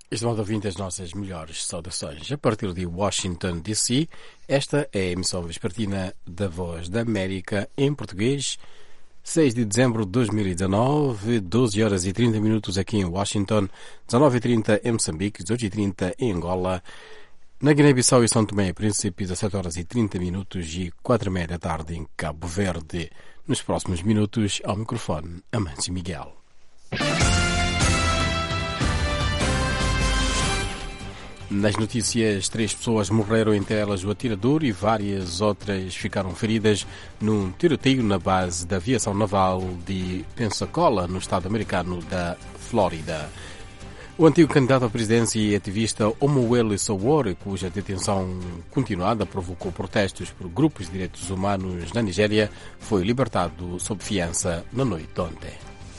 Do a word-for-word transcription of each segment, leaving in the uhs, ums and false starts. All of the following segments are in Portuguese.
Estimado ouvinte, as nossas melhores saudações. A partir de Washington, D C, esta é a emissão vespertina da Voz da América em português, seis de dezembro de dois mil e dezanove, doze horas e trinta minutos aqui em Washington, dezanove e trinta em Moçambique, dezoito e trinta em Angola, na Guiné-Bissau e São Tomé e Príncipe, dezessete horas e trinta minutos e quatro e meia da tarde em Cabo Verde. Nos próximos minutos, ao microfone, Amâncio Miguel. Nas notícias, três pessoas morreram, entre elas o atirador, e várias outras ficaram feridas num tiroteio na base da aviação naval de Pensacola, no estado americano da Flórida. O antigo candidato à presidência e ativista Omoyele Sowore, cuja detenção continuada provocou protestos por grupos de direitos humanos na Nigéria, foi libertado sob fiança na noite de ontem.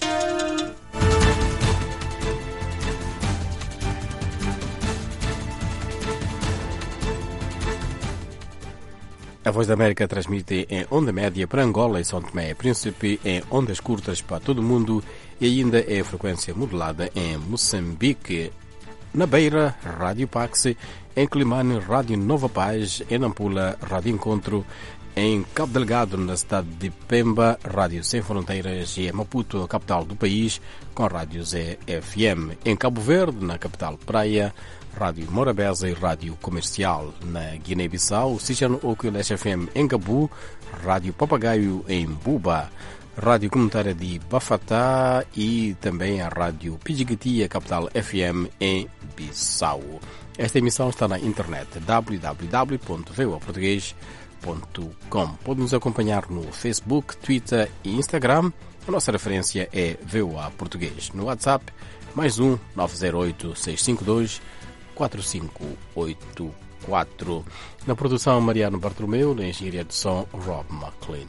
A Voz da América transmite em onda média para Angola e São Tomé e Príncipe, em ondas curtas para todo o mundo e ainda em frequência modulada em Moçambique, na Beira, Rádio Pax, em Climane, Rádio Nova Paz, em Nampula, Rádio Encontro, em Cabo Delgado, na cidade de Pemba, Rádio Sem Fronteiras, e em Maputo, a capital do país, com a Rádio Zé F M. Em Cabo Verde, na capital Praia, Rádio Morabeza e Rádio Comercial. Na Guiné-Bissau, Sishan Ocules F M em Gabu, Rádio Papagaio em Buba, Rádio Comunitária de Bafatá e também a Rádio Pijigiti, a capital F M em Bissau. Esta emissão está na internet w w w ponto v o a português ponto com. Pode nos acompanhar no Facebook, Twitter e Instagram. A nossa referência é V O A Português. No WhatsApp, mais um nove zero oito, seis cinco dois, quatro cinco oito quatro. Na produção, Mariano Bartolomeu. Na engenharia de som, Rob McLean.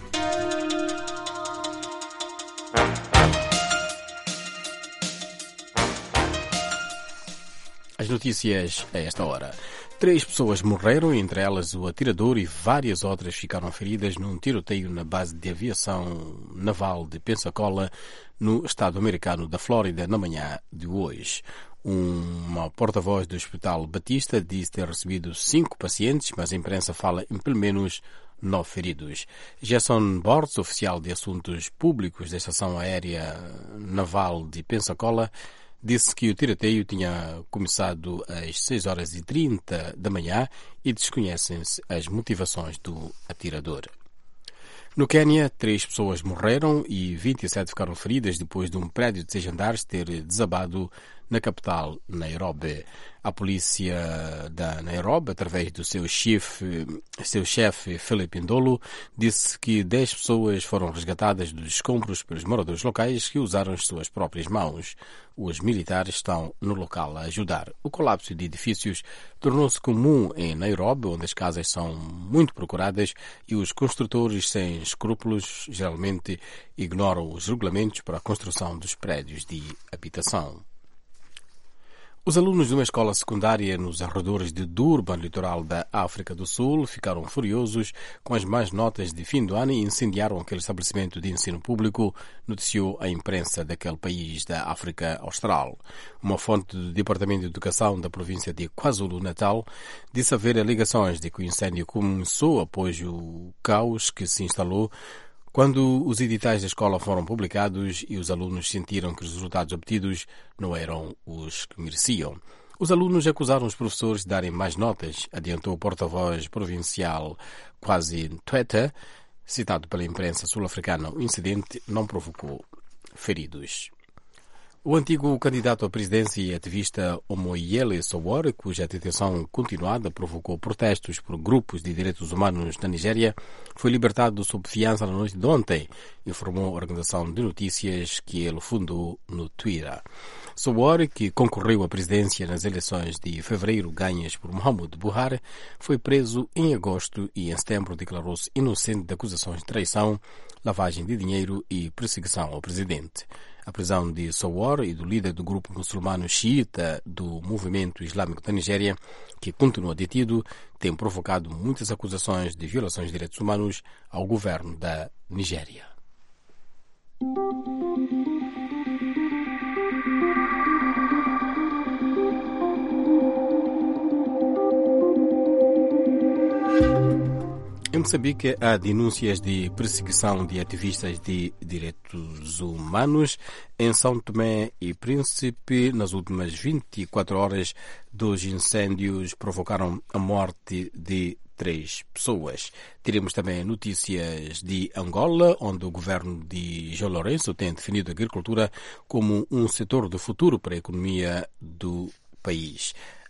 As notícias a esta hora. Três pessoas morreram, entre elas o atirador, e várias outras ficaram feridas num tiroteio na base de aviação naval de Pensacola, no estado americano da Flórida, na manhã de hoje. Uma porta-voz do Hospital Batista disse ter recebido cinco pacientes, mas a imprensa fala em pelo menos nove feridos. Jason Bortz, oficial de assuntos públicos da Estação Aérea Naval de Pensacola, disse que o tiroteio tinha começado às seis horas e trinta da manhã e desconhecem-se as motivações do atirador. No Quênia, três pessoas morreram e vinte e sete ficaram feridas depois de um prédio de seis andares ter desabado na capital, Nairobi. A polícia da Nairobi, através do seu chefe, seu chefe Philip Ndolo, disse que dez pessoas foram resgatadas dos escombros pelos moradores locais que usaram as suas próprias mãos. Os militares estão no local a ajudar. O colapso de edifícios tornou-se comum em Nairobi, onde as casas são muito procuradas e os construtores sem escrúpulos geralmente ignoram os regulamentos para a construção dos prédios de habitação. Os alunos de uma escola secundária nos arredores de Durban, litoral da África do Sul, ficaram furiosos com as más notas de fim do ano e incendiaram aquele estabelecimento de ensino público, noticiou a imprensa daquele país da África Austral. Uma fonte do Departamento de Educação da província de KwaZulu-Natal disse haver alegações de que o incêndio começou após o caos que se instalou quando os editais da escola foram publicados e os alunos sentiram que os resultados obtidos não eram os que mereciam. Os alunos acusaram os professores de darem mais notas, adiantou o porta-voz provincial Kwasi Ntweta, citado pela imprensa sul-africana. O incidente não provocou feridos. O antigo candidato à presidência e ativista Omoyele Sowore, cuja detenção continuada provocou protestos por grupos de direitos humanos na Nigéria, foi libertado sob fiança na noite de ontem, informou a organização de notícias que ele fundou no Twitter. Sowore, que concorreu à presidência nas eleições de fevereiro ganhas por Muhammadu Buhari, foi preso em agosto e em setembro declarou-se inocente de acusações de traição, lavagem de dinheiro e perseguição ao presidente. A prisão de Sowore e do líder do grupo muçulmano xiita do movimento islâmico da Nigéria, que continua detido, tem provocado muitas acusações de violações de direitos humanos ao governo da Nigéria. Moçambique, há denúncias de perseguição de ativistas de direitos humanos. Em São Tomé e Príncipe, nas últimas vinte e quatro horas, dois incêndios provocaram a morte de três pessoas. Teremos também notícias de Angola, onde o governo de João Lourenço tem definido a agricultura como um setor de futuro para a economia do país.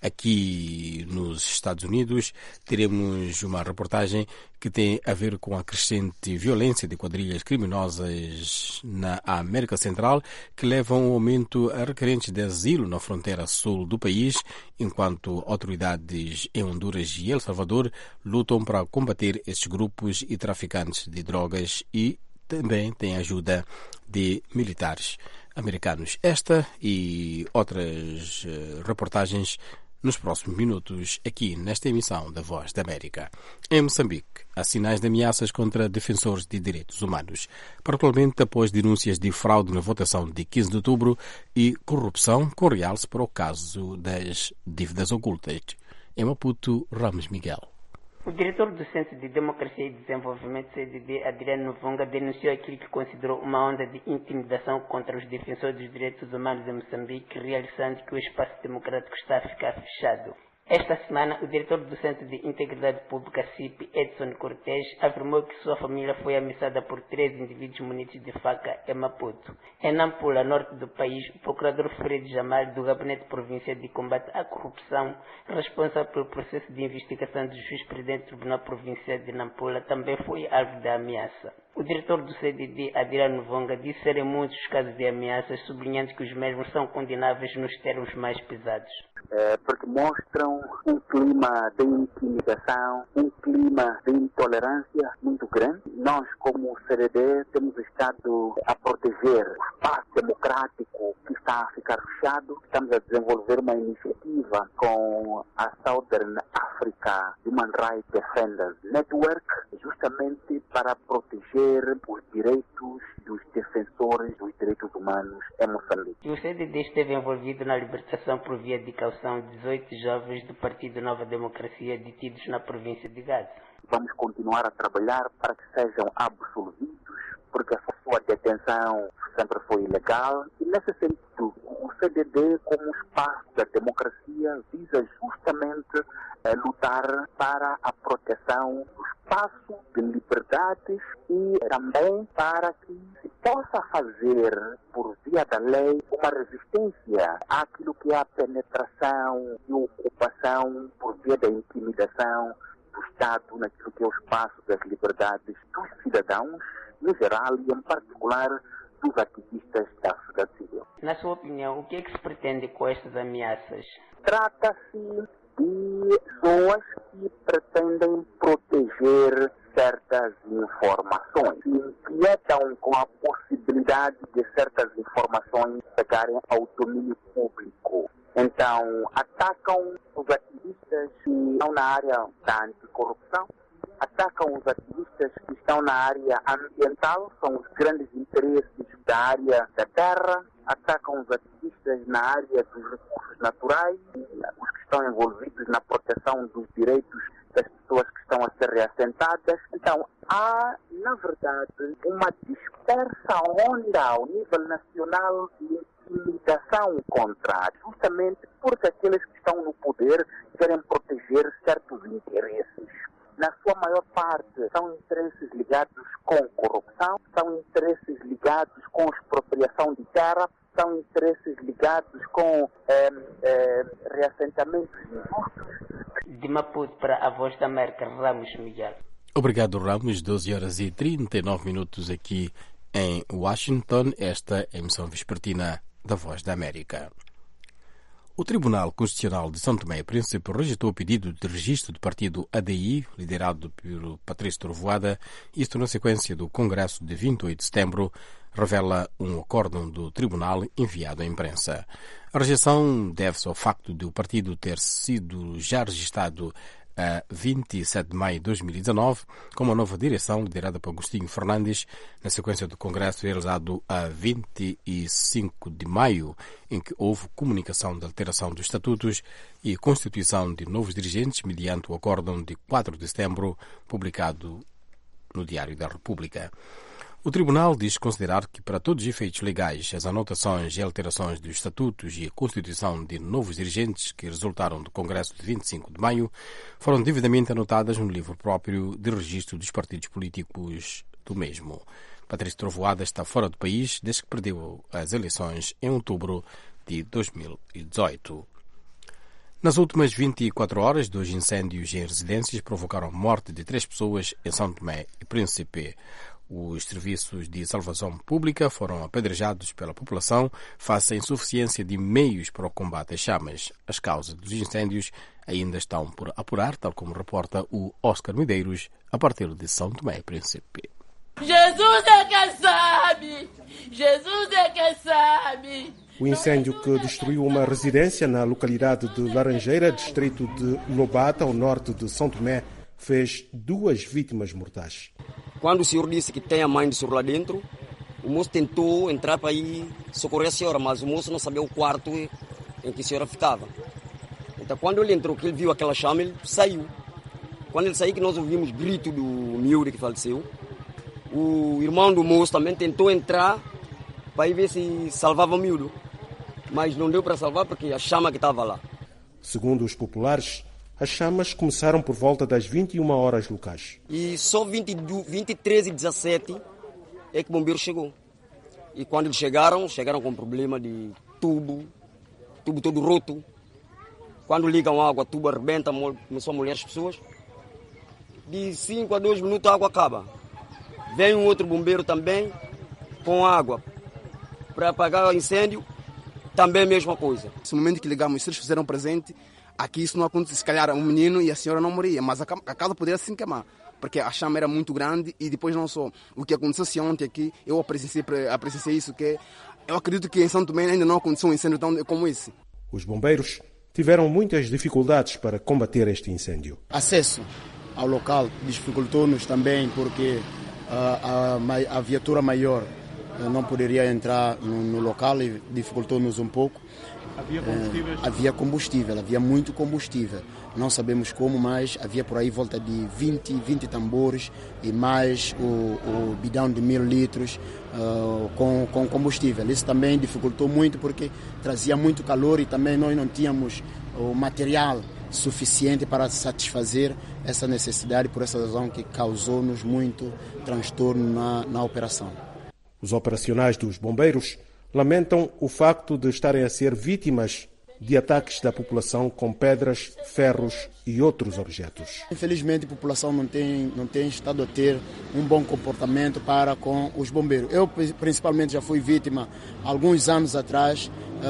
Aqui nos Estados Unidos teremos uma reportagem que tem a ver com a crescente violência de quadrilhas criminosas na América Central, que levam ao aumento a requerentes de asilo na fronteira sul do país, enquanto autoridades em Honduras e El Salvador lutam para combater estes grupos e traficantes de drogas e também têm ajuda de militares americanos. Esta e outras uh, reportagens nos próximos minutos, aqui nesta emissão da Voz da América. Em Moçambique, há sinais de ameaças contra defensores de direitos humanos, particularmente após denúncias de fraude na votação de quinze de outubro e corrupção, com realce para o caso das dívidas ocultas. Em Maputo, Ramos Miguel. O diretor do Centro de Democracia e Desenvolvimento, C D D, Adriano Novonga, denunciou aquilo que considerou uma onda de intimidação contra os defensores dos direitos humanos em Moçambique, realçando que o espaço democrático está a ficar fechado. Esta semana, o diretor do Centro de Integridade Pública, C I P, Edson Cortés, afirmou que sua família foi ameaçada por três indivíduos munidos de faca em Maputo. Em Nampula, norte do país, o procurador Fred Jamal, do Gabinete Provincial de Combate à Corrupção, responsável pelo processo de investigação do juiz-presidente do Tribunal Provincial de Nampula, também foi alvo da ameaça. O diretor do C D D, Adriano Novonga, disse serem muitos os casos de ameaças, sublinhando que os mesmos são condenáveis nos termos mais pesados. É, porque mostram um clima de intimidação, um clima de intolerância muito grande. Nós, como C D D, temos estado a proteger o espaço democrático que está a ficar fechado. Estamos a desenvolver uma iniciativa com a Southern Africa Human Rights Defenders Network, justamente para proteger os direitos dos defensores dos direitos humanos em Moçambique. O C D D esteve envolvido na libertação por via de caução de dezoito jovens do Partido Nova Democracia detidos na província de Gaza. Vamos continuar a trabalhar para que sejam absolvidos, porque a sua detenção sempre foi ilegal. E, nesse sentido, o C D D, como espaço da democracia, visa justamente eh, lutar para a proteção do espaço de liberdades e também para que se possa fazer, por via da lei, uma resistência àquilo que é a penetração e ocupação por via da intimidação do Estado naquilo que é o espaço das liberdades dos cidadãos, no geral, e em particular dos ativistas da sociedade civil. Na sua opinião, o que é que se pretende com estas ameaças? Trata-se de pessoas que pretendem proteger certas informações, que inquietam com a possibilidade de certas informações chegarem ao domínio público. Então, atacam os ativistas que estão na área da anticorrupção, atacam os ativistas que estão na área ambiental, são os grandes interesses da área da terra, atacam os ativistas na área dos recursos naturais, os que estão envolvidos na proteção dos direitos das pessoas que estão a ser reassentadas. Então, há, na verdade, uma dispersa onda ao nível nacional de intimidação contra, justamente porque aqueles que estão no poder querem proteger certos interesses. Na sua maior parte, são interesses ligados com corrupção, são interesses ligados com expropriação de terra, são interesses ligados com eh, eh, reassentamentos injustos. De Maputo para a Voz da América, Ramos Miguel. Obrigado, Ramos. doze horas e trinta e nove minutos aqui em Washington. Esta é a emissão vespertina da Voz da América. O Tribunal Constitucional de São Tomé e Príncipe rejeitou o pedido de registro do partido A D I, liderado por Patrício Trovoada, isto na sequência do Congresso de vinte e oito de setembro, revela um acórdão do Tribunal enviado à imprensa. A rejeição deve-se ao facto de o partido ter sido já registado a vinte e sete de maio de dois mil e dezanove, com uma nova direção liderada por Agostinho Fernandes, na sequência do Congresso realizado a vinte e cinco de maio, em que houve comunicação de alteração dos estatutos e constituição de novos dirigentes mediante o acórdão de quatro de setembro, publicado no Diário da República. O Tribunal diz considerar que, para todos os efeitos legais, as anotações e alterações dos estatutos e a constituição de novos dirigentes que resultaram do Congresso de vinte e cinco de maio foram devidamente anotadas no livro próprio de registro dos partidos políticos do mesmo. Patrício Trovoada está fora do país desde que perdeu as eleições em outubro de dois mil e dezoito. Nas últimas vinte e quatro horas, dois incêndios em residências provocaram a morte de três pessoas em São Tomé e Príncipe. Os serviços de salvação pública foram apedrejados pela população face à insuficiência de meios para o combate às chamas. As causas dos incêndios ainda estão por apurar, tal como reporta o Oscar Medeiros, a partir de São Tomé e Príncipe. Jesus é que sabe! Jesus é que sabe! O incêndio que destruiu uma residência na localidade de Laranjeira, distrito de Lobata, ao norte de São Tomé, fez duas vítimas mortais. Quando o senhor disse que tem a mãe do senhor lá dentro, o moço tentou entrar para ir socorrer a senhora, mas o moço não sabia o quarto em que a senhora ficava. Então, quando ele entrou, que ele viu aquela chama, ele saiu. Quando ele saiu, que nós ouvimos grito do miúdo que faleceu, o irmão do moço também tentou entrar para ir ver se salvava o miúdo, mas não deu para salvar porque a chama que estava lá. Segundo os populares, as chamas começaram por volta das vinte e uma horas locais. E só vinte, vinte e três e dezassete é que o bombeiro chegou. E quando eles chegaram, chegaram com problema de tubo, tubo todo roto. Quando ligam água, o tubo arrebenta, começou a molhar as pessoas. De cinco a dois minutos a água acaba. Vem um outro bombeiro também com água para apagar o incêndio, também a mesma coisa. No momento que ligamos, se eles fizeram presente, aqui isso não acontece. Se calhar um menino e a senhora não moria, mas a casa poderia se queimar, porque a chama era muito grande e depois não só. O que aconteceu ontem aqui, eu presenciei, presenciei isso, que eu acredito que em São Tomé ainda não aconteceu um incêndio tão como esse. Os bombeiros tiveram muitas dificuldades para combater este incêndio. Acesso ao local dificultou-nos também porque a, a, a viatura maior não poderia entrar no, no local e dificultou-nos um pouco. Havia combustível? É, havia combustível, havia muito combustível. Não sabemos como, mas havia por aí volta de vinte, vinte tambores e mais o, o bidão de mil litros uh, com, com combustível. Isso também dificultou muito porque trazia muito calor e também nós não tínhamos o material suficiente para satisfazer essa necessidade, por essa razão que causou-nos muito transtorno na, na operação. Os operacionais dos bombeiros lamentam o facto de estarem a ser vítimas de ataques da população com pedras, ferros e outros objetos. Infelizmente, a população não tem, não tem estado a ter um bom comportamento para com os bombeiros. Eu, principalmente, já fui vítima alguns anos atrás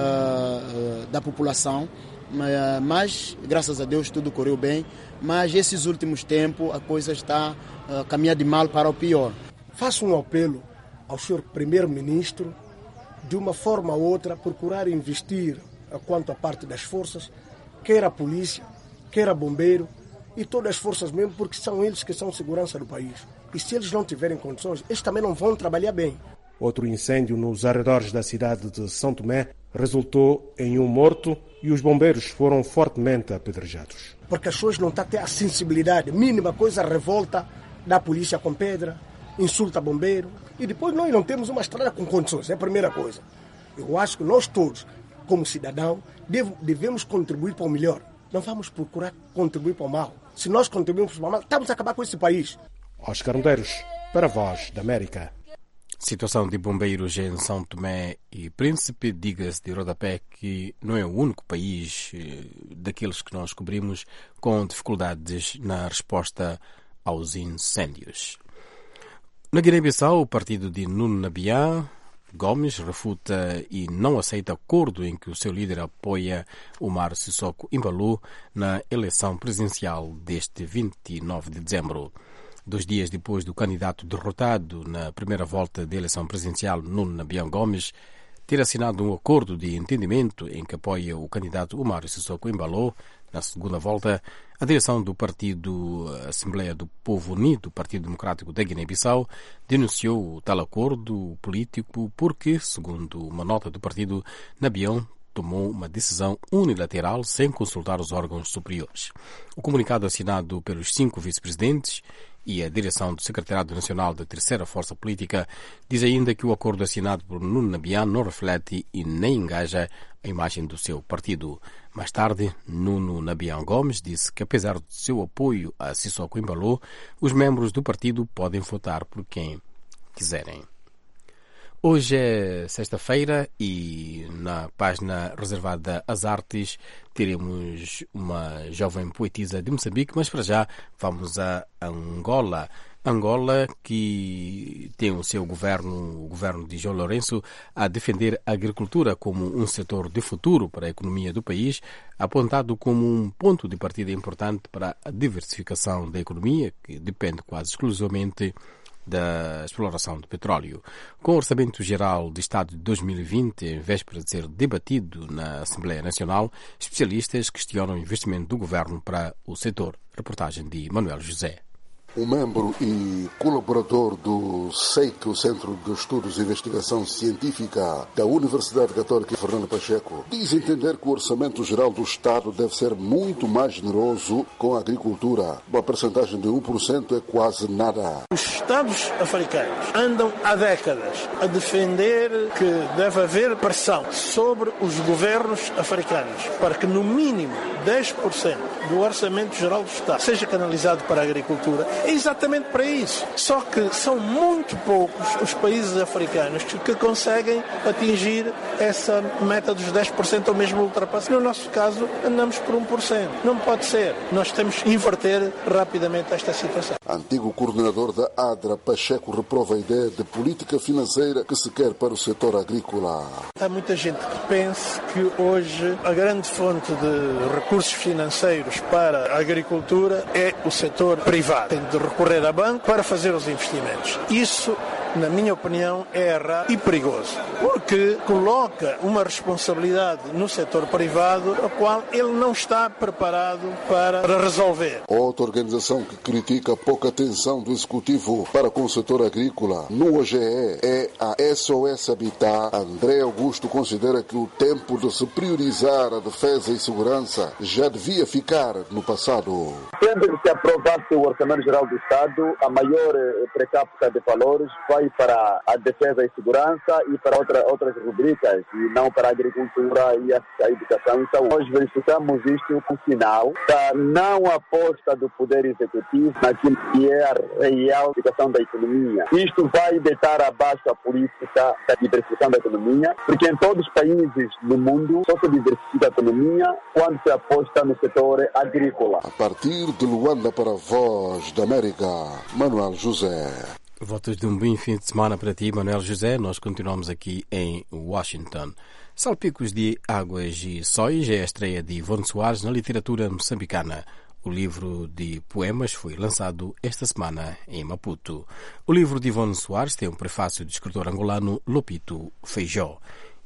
uh, uh, da população, mas, mas, graças a Deus, tudo correu bem. Mas, esses últimos tempos, a coisa está uh, caminhando de mal para o pior. Faço um apelo ao senhor primeiro-ministro, de uma forma ou outra, procurar investir quanto à parte das forças, quer a polícia, quer a bombeiro e todas as forças mesmo, porque são eles que são segurança do país. E se eles não tiverem condições, eles também não vão trabalhar bem. Outro incêndio nos arredores da cidade de São Tomé resultou em um morto e os bombeiros foram fortemente apedrejados. Porque as pessoas não estão a ter a sensibilidade, mínima coisa, revolta da polícia com pedra, insulta bombeiro. E depois nós não temos uma estrada com condições, é a primeira coisa. Eu acho que nós todos, como cidadão, devemos contribuir para o melhor. Não vamos procurar contribuir para o mal. Se nós contribuirmos para o mal, estamos a acabar com esse país. Oscar Medeiros, para a Voz da América. Situação de bombeiros em São Tomé e Príncipe. Diga-se de rodapé que não é o único país daqueles que nós cobrimos com dificuldades na resposta aos incêndios. Na Guiné-Bissau, o partido de Nuno Nabian Gomes refuta e não aceita acordo em que o seu líder apoia Umaro Sissoko Embaló na eleição presidencial deste vinte e nove de dezembro. Dois dias depois do candidato derrotado na primeira volta da eleição presidencial, Nuno Nabian Gomes, ter assinado um acordo de entendimento em que apoia o candidato Umaro Sissoko Embaló na segunda volta, a direção do partido Assembleia do Povo Unido, Partido Democrático da Guiné-Bissau, denunciou o tal acordo político porque, segundo uma nota do partido, Nabian tomou uma decisão unilateral sem consultar os órgãos superiores. O comunicado assinado pelos cinco vice-presidentes e a direção do Secretariado Nacional da Terceira Força Política diz ainda que o acordo assinado por Nuno Nabian não reflete e nem engaja a imagem do seu partido. Mais tarde, Nuno Nabian Gomes disse que, apesar do seu apoio a Sissoko Embaló, os membros do partido podem votar por quem quiserem. Hoje é sexta-feira e na página reservada às artes teremos uma jovem poetisa de Moçambique, mas para já vamos a Angola. Angola, que tem o seu governo, o governo de João Lourenço, a defender a agricultura como um setor de futuro para a economia do país, apontado como um ponto de partida importante para a diversificação da economia, que depende quase exclusivamente da exploração do petróleo. Com o Orçamento Geral de Estado de dois mil e vinte, em véspera de ser debatido na Assembleia Nacional, especialistas questionam o investimento do governo para o setor. Reportagem de Manuel José. Um membro e colaborador do SEIC, o Centro de Estudos e Investigação Científica da Universidade Católica Fernando Pacheco, diz entender que o Orçamento Geral do Estado deve ser muito mais generoso com a agricultura. Uma percentagem de um por cento é quase nada. Os Estados africanos andam há décadas a defender que deve haver pressão sobre os governos africanos para que no mínimo dez por cento do Orçamento Geral do Estado seja canalizado para a agricultura. É exatamente para isso. Só que são muito poucos os países africanos que, que conseguem atingir essa meta dos dez por cento ou mesmo ultrapassar. No nosso caso, andamos por um por cento. Não pode ser. Nós temos que inverter rapidamente esta situação. Antigo coordenador da ADRA, Pacheco reprova a ideia de política financeira que se quer para o setor agrícola. Há muita gente que pensa que hoje a grande fonte de recursos financeiros para a agricultura é o setor privado. Tem de recorrer a banco para fazer os investimentos. Isso, na minha opinião, é errado e perigoso, porque coloca uma responsabilidade no setor privado a qual ele não está preparado para resolver. Outra organização que critica a pouca atenção do Executivo para com o setor agrícola no O G E é a S O S Habitat. André Augusto considera que o tempo de se priorizar a defesa e segurança já devia ficar no passado. Sempre que se aprovasse o Orçamento Geral do Estado, a maior per capita de valores vai para a defesa e segurança e para outra, outras rubricas, e não para a agricultura e a, a educação e saúde. Nós verificamos isto como sinal da não aposta do Poder Executivo naquilo que é a real situação da economia. Isto vai deitar abaixo a política da diversificação da economia, porque em todos os países do mundo só se diversifica a economia quando se aposta no setor agrícola. A partir de Luanda para a Voz da América, Manuel José. Votos de um bom fim de semana para ti, Manuel José. Nós continuamos aqui em Washington. Salpicos de Águas e Sóis é a estreia de Ivone Soares na literatura moçambicana. O livro de poemas foi lançado esta semana em Maputo. O livro de Ivone Soares tem um prefácio do escritor angolano Lopito Feijó.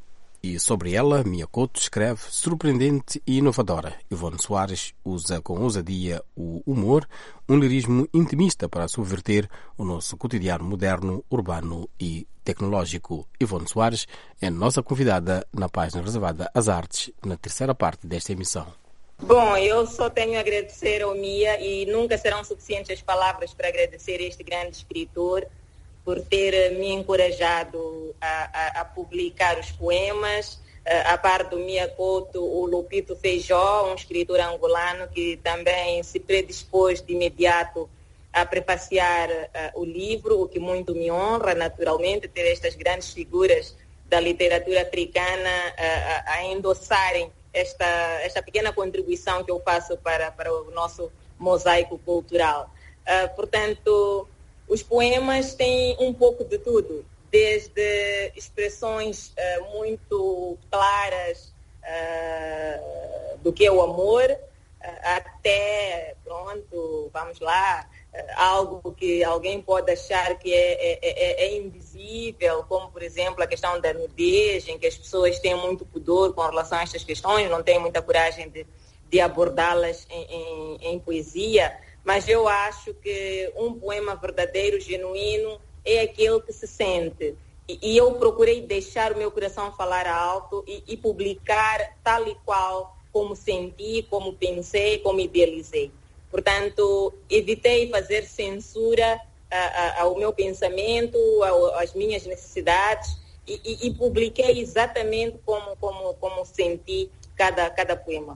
E sobre ela, Mia Couto escreve: surpreendente e inovadora. Ivone Soares usa com ousadia o humor, um lirismo intimista para subverter o nosso cotidiano moderno, urbano e tecnológico. Ivone Soares é a nossa convidada na página reservada às artes, na terceira parte desta emissão. Bom, eu só tenho a agradecer ao Mia e nunca serão suficientes as palavras para agradecer este grande escritor por ter me encorajado a, a, a publicar os poemas, a, a par do Mia Couto, o Lopito Feijó, um escritor angolano que também se predispôs de imediato a prefaciar uh, o livro, o que muito me honra, naturalmente, ter estas grandes figuras da literatura africana uh, a, a endossarem esta, esta pequena contribuição que eu faço para, para o nosso mosaico cultural. Uh, portanto, os poemas têm um pouco de tudo, desde expressões uh, muito claras uh, do que é o amor, uh, até, pronto, vamos lá, uh, algo que alguém pode achar que é, é, é, é invisível, como, por exemplo, a questão da nudez, em que as pessoas têm muito pudor com relação a estas questões, não têm muita coragem de, de abordá-las em, em, em poesia. Mas eu acho que um poema verdadeiro, genuíno, é aquele que se sente. E, e eu procurei deixar o meu coração falar alto e, e publicar tal e qual como senti, como pensei, como idealizei. Portanto, evitei fazer censura a, a, ao meu pensamento, ao, às minhas necessidades e, e, e publiquei exatamente como, como, como senti cada, cada poema.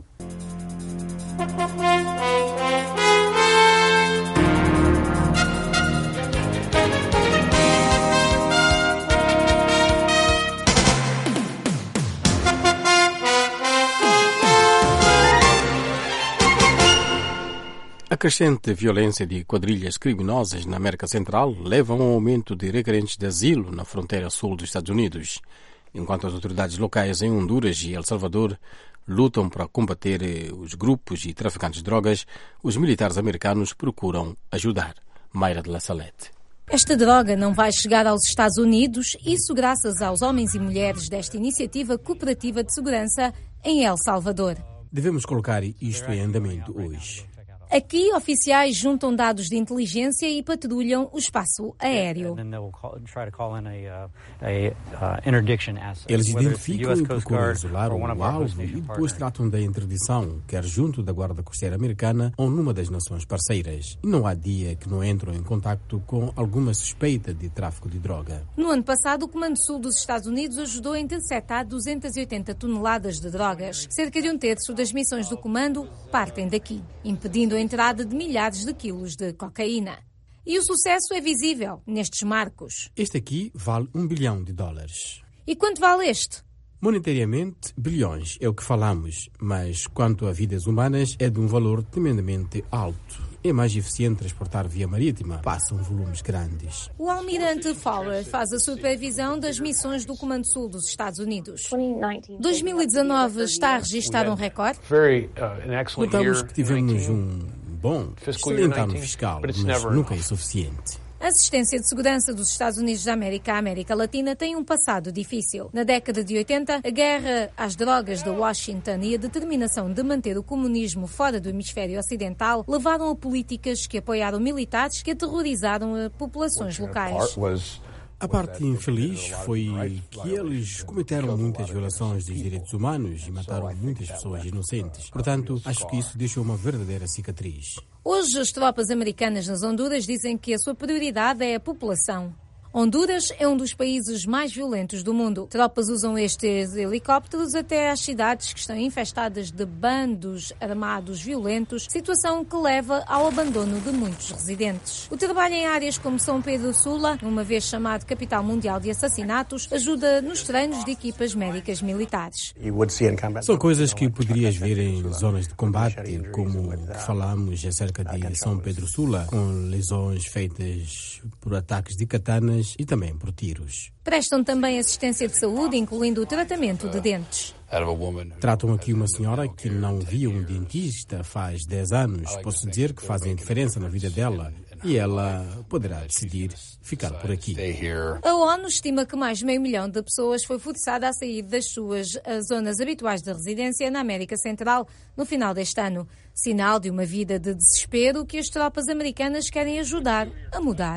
A crescente violência de quadrilhas criminosas na América Central leva a um aumento de requerentes de asilo na fronteira sul dos Estados Unidos, enquanto as autoridades locais em Honduras e El Salvador lutam para combater os grupos e traficantes de drogas, os militares americanos procuram ajudar. Mayra de la Salette. Esta droga não vai chegar aos Estados Unidos, isso graças aos homens e mulheres desta iniciativa cooperativa de segurança em El Salvador. Devemos colocar isto em andamento hoje. Aqui, oficiais juntam dados de inteligência e patrulham o espaço aéreo. Eles identificam e procuram isolar o alvo e depois tratam da interdição, quer junto da Guarda Costeira Americana ou numa das nações parceiras. E não há dia que não entram em contacto com alguma suspeita de tráfico de droga. No ano passado, o Comando Sul dos Estados Unidos ajudou a interceptar duzentas e oitenta toneladas de drogas. Cerca de um terço das missões do Comando partem daqui, impedindo a entrada de milhares de quilos de cocaína. E o sucesso é visível nestes marcos. Este aqui vale um bilhão de dólares. E quanto vale este? Monetariamente, bilhões é o que falamos, mas quanto a vidas humanas é de um valor tremendamente alto. É mais eficiente transportar via marítima, passam volumes grandes. O almirante Fowler faz a supervisão das missões do Comando Sul dos Estados Unidos. dois mil e dezanove está a registrar um recorde? Notamos que tivemos um bom, excelente ano fiscal, mas nunca é suficiente. A assistência de segurança dos Estados Unidos da América à América Latina tem um passado difícil. Na década de oitenta, a guerra às drogas de Washington e a determinação de manter o comunismo fora do hemisfério ocidental levaram a políticas que apoiaram militares que aterrorizaram as populações locais. A parte infeliz foi que eles cometeram muitas violações dos direitos humanos e mataram muitas pessoas inocentes. Portanto, acho que isso deixou uma verdadeira cicatriz. Hoje, as tropas americanas nas Honduras dizem que a sua prioridade é a população. Honduras é um dos países mais violentos do mundo. Tropas usam estes helicópteros até às cidades que estão infestadas de bandos armados violentos, situação que leva ao abandono de muitos residentes. O trabalho em áreas como São Pedro Sula, uma vez chamado capital mundial de assassinatos, ajuda nos treinos de equipas médicas militares. São coisas que poderias ver em zonas de combate, como falamos acerca de São Pedro Sula, com lesões feitas por ataques de katanas e também por tiros. Prestam também assistência de saúde, incluindo o tratamento de dentes. Tratam aqui uma senhora que não via um dentista faz dez anos. Posso dizer que fazem diferença na vida dela e ela poderá decidir ficar por aqui. A ONU estima que mais de meio milhão de pessoas foi forçada a sair das suas zonas habituais de residência na América Central no final deste ano. Sinal de uma vida de desespero que as tropas americanas querem ajudar a mudar.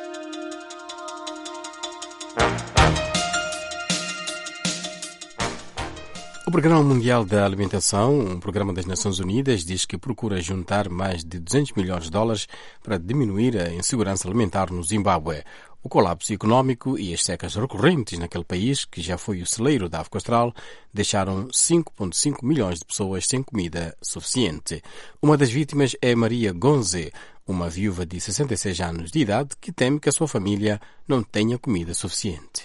O Programa Mundial da Alimentação, um programa das Nações Unidas, diz que procura juntar mais de duzentos milhões de dólares para diminuir a insegurança alimentar no Zimbábue. O colapso económico e as secas recorrentes naquele país, que já foi o celeiro da África Austral, deixaram cinco vírgula cinco milhões de pessoas sem comida suficiente. Uma das vítimas é Maria Gonze, uma viúva de sessenta e seis anos de idade que teme que a sua família não tenha comida suficiente.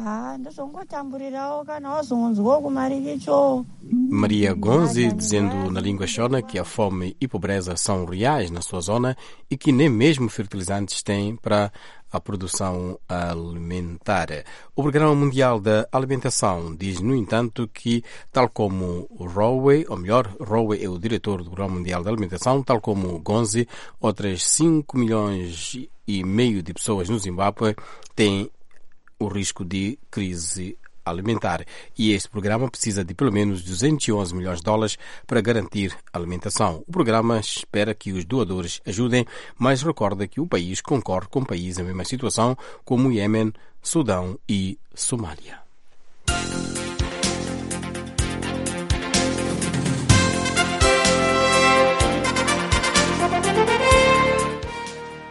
Maria Gonze, dizendo na língua shona que a fome e pobreza são reais na sua zona e que nem mesmo fertilizantes têm para a produção alimentar. O Programa Mundial da Alimentação diz, no entanto, que, tal como o Rowe, ou melhor, Rowe é o diretor do Programa Mundial da Alimentação, tal como Gonze, outras cinco milhões e meio de pessoas no Zimbábue têm o risco de crise alimentar. E este programa precisa de pelo menos duzentos e onze milhões de dólares para garantir a alimentação. O programa espera que os doadores ajudem, mas recorda que o país concorre com países em mesma situação, como o Iêmen, Sudão e Somália.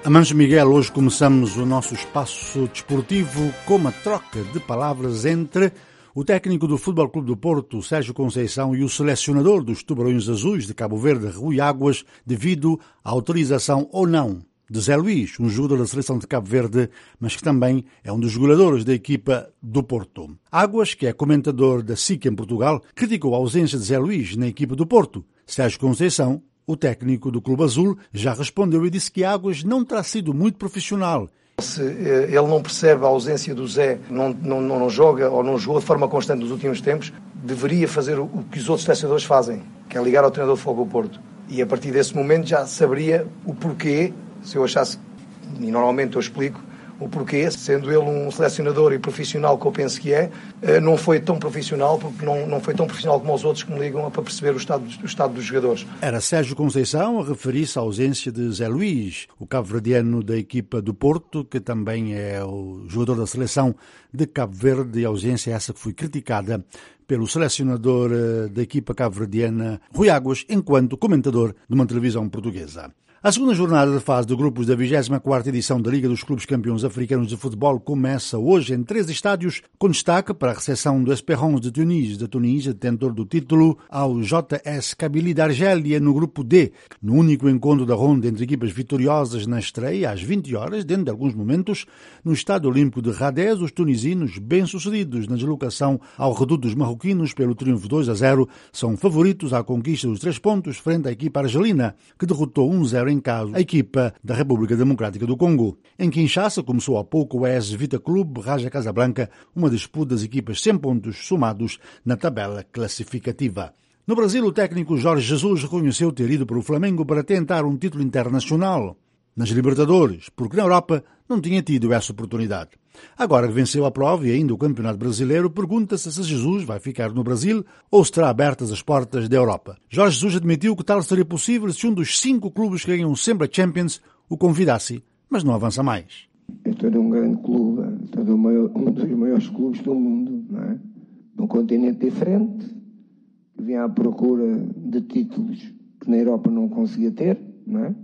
Amanjo Miguel, hoje começamos o nosso espaço desportivo com uma troca de palavras entre o técnico do Futebol Clube do Porto, Sérgio Conceição, e o selecionador dos Tubarões Azuis de Cabo Verde, Rui Águas, devido à autorização ou não de Zé Luís, um jogador da seleção de Cabo Verde, mas que também é um dos goleadores da equipa do Porto. Águas, que é comentador da S I C em Portugal, criticou a ausência de Zé Luís na equipa do Porto. Sérgio Conceição, o técnico do Clube Azul, já respondeu e disse que Águas não terá sido muito profissional. Se ele não percebe a ausência do Zé, não, não, não joga ou não jogou de forma constante nos últimos tempos, deveria fazer o que os outros selecionadores fazem, que é ligar ao treinador de Futebol do Porto. E a partir desse momento já saberia o porquê, se eu achasse, e normalmente eu explico, o porquê, sendo ele um selecionador e profissional que eu penso que é, não foi tão profissional, porque não, não foi tão profissional como os outros que me ligam para perceber o estado, o estado dos jogadores. Era Sérgio Conceição a referir-se à ausência de Zé Luís, o cabo-verdiano da equipa do Porto, que também é o jogador da seleção de Cabo Verde, e a ausência é essa que foi criticada pelo selecionador da equipa cabo-verdiana, Rui Águas, enquanto comentador de uma televisão portuguesa. A segunda jornada de fase de grupos da vigésima quarta edição da Liga dos Clubes Campeões Africanos de Futebol começa hoje em três estádios, com destaque para a recepção do Espérance de Tunis, da Tunísia, detentor do título, ao J S Kabylie da Argélia no grupo D, no único encontro da ronda entre equipas vitoriosas na estreia, às vinte horas, dentro de alguns momentos, no Estádio Olímpico de Radez, os tunisinos, bem-sucedidos na deslocação ao reduto dos marroquinos pelo triunfo dois a zero, são favoritos à conquista dos três pontos frente à equipa argelina, que derrotou um a zero em caso a equipa da República Democrática do Congo. Em Kinshasa começou há pouco o A S Vita Clube Raja Casablanca, uma disputa das equipas sem pontos somados na tabela classificativa. No Brasil, o técnico Jorge Jesus reconheceu ter ido para o Flamengo para tentar um título internacional nas Libertadores, porque na Europa não tinha tido essa oportunidade. Agora que venceu a prova e ainda o Campeonato Brasileiro, pergunta-se se Jesus vai ficar no Brasil ou se terá abertas as portas da Europa. Jorge Jesus admitiu que tal seria possível se um dos cinco clubes que ganham sempre a Champions o convidasse, mas não avança mais. Estou num grande clube, estou num maior, um dos maiores clubes do mundo, não é? Num continente diferente, que vem à procura de títulos que na Europa não conseguia ter, não é?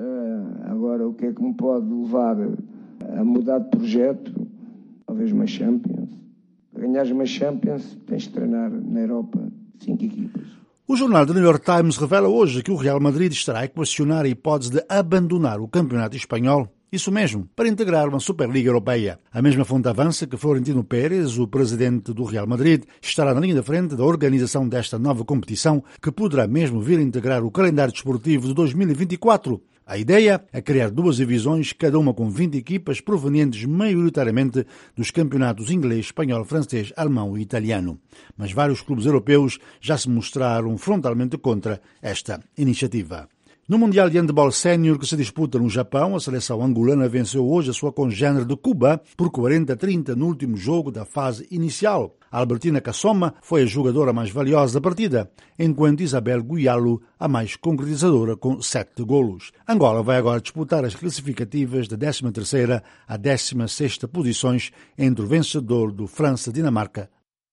Uh, agora, o que é que me pode levar a mudar de projeto? Talvez uma Champions. Para ganhares uma Champions, tens de treinar na Europa cinco equipas. O jornal The New York Times revela hoje que o Real Madrid estará a equacionar a hipótese de abandonar o campeonato espanhol. Isso mesmo, para integrar uma Superliga Europeia. A mesma fonte avança que Florentino Pérez, o presidente do Real Madrid, estará na linha da frente da organização desta nova competição, que poderá mesmo vir a integrar o calendário desportivo de dois mil e vinte e quatro. A ideia é criar duas divisões, cada uma com vinte equipas provenientes maioritariamente dos campeonatos inglês, espanhol, francês, alemão e italiano. Mas vários clubes europeus já se mostraram frontalmente contra esta iniciativa. No Mundial de Handebol Sénior que se disputa no Japão, a seleção angolana venceu hoje a sua congênere de Cuba por quarenta a trinta no último jogo da fase inicial. A Albertina Kassoma foi a jogadora mais valiosa da partida, enquanto Isabel Guialo a mais concretizadora com sete golos. Angola vai agora disputar as classificativas da décima terceira à décima sexta posições entre o vencedor do França-Dinamarca.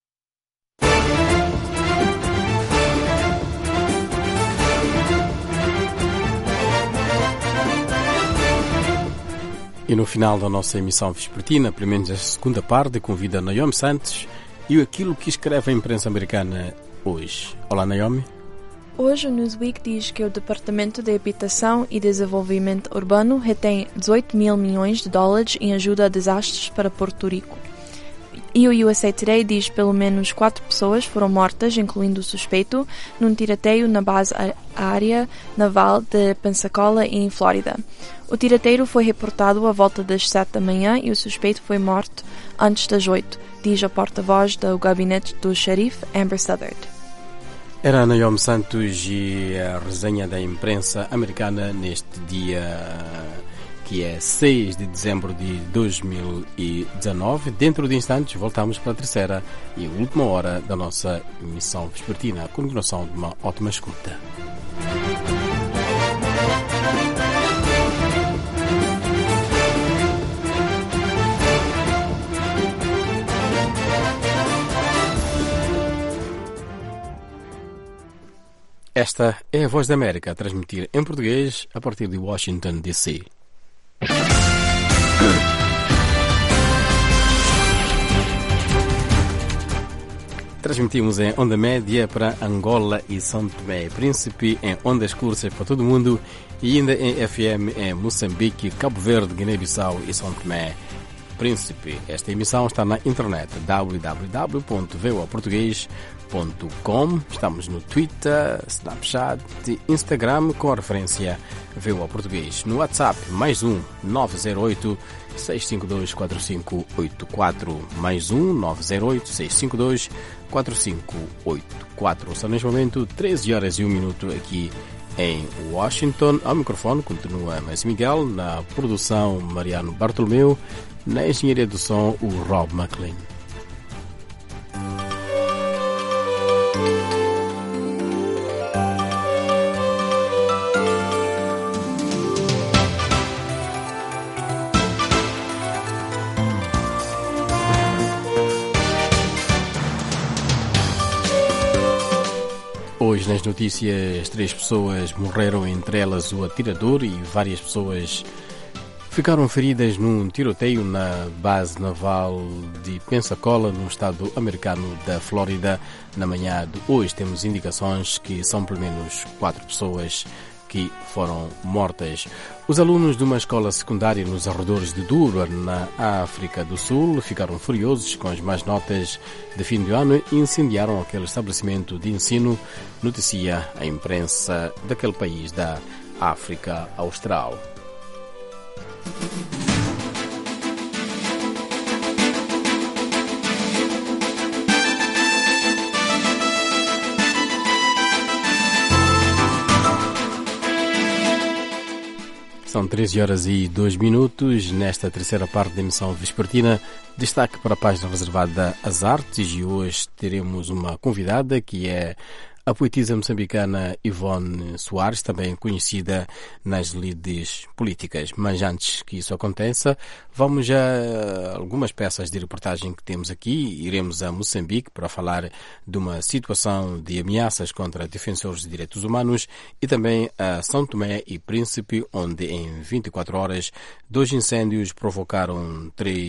E no final da nossa emissão vespertina, pelo menos a segunda parte, convida a Naomi Santos e aquilo que escreve a imprensa americana hoje. Olá, Naomi. Hoje o Newsweek diz que o Departamento de Habitação e Desenvolvimento Urbano retém dezoito mil milhões de dólares em ajuda a desastres para Porto Rico. E o U S A Today diz que pelo menos quatro pessoas foram mortas, incluindo o suspeito, num tiroteio na base aérea naval de Pensacola, em Flórida. O tiroteio foi reportado à volta das sete da manhã e o suspeito foi morto antes das oito, diz a porta-voz do gabinete do xerife, Amber Southard. Era a Naomi Santos e a resenha da imprensa americana neste dia que é seis de dezembro de dois mil e dezanove. Dentro de instantes voltamos para a terceira e última hora da nossa emissão vespertina. A continuação de uma ótima escuta. Esta é a Voz da América a transmitir em português a partir de Washington, D C Transmitimos em onda média para Angola e São Tomé e Príncipe, em ondas curtas para todo o mundo e ainda em F M em Moçambique, Cabo Verde, Guiné-Bissau e São Tomé e Príncipe. Esta emissão está na internet w w w ponto v o a português ponto com. Estamos no Twitter, Snapchat e Instagram com a referência V O A Português. No WhatsApp, mais um nove zero oito, seis cinco dois, quatro cinco oito quatro, mais um nove zero oito, seis cinco dois, quatro cinco oito quatro. São neste momento treze horas e um minuto aqui em Washington. Ao microfone continua Mas Miguel, na produção Mariano Bartolomeu, na engenharia do som o Rob McLean. Hoje nas notícias, três pessoas morreram, entre elas o atirador, e várias pessoas ficaram feridas num tiroteio na base naval de Pensacola, no estado americano da Flórida. Na manhã de hoje temos indicações que são pelo menos quatro pessoas que foram mortas. Os alunos de uma escola secundária nos arredores de Durban, na África do Sul, ficaram furiosos com as más notas de fim de ano e incendiaram aquele estabelecimento de ensino, noticia a imprensa daquele país da África Austral. São treze horas e dois minutos. Nesta terceira parte da emissão vespertina, destaque para a página reservada às artes, e hoje teremos uma convidada que é a poetisa moçambicana Ivone Soares, também conhecida nas lides políticas. Mas antes que isso aconteça, vamos a algumas peças de reportagem que temos aqui. Iremos a Moçambique para falar de uma situação de ameaças contra defensores de direitos humanos, e também a São Tomé e Príncipe, onde em vinte e quatro horas dois incêndios provocaram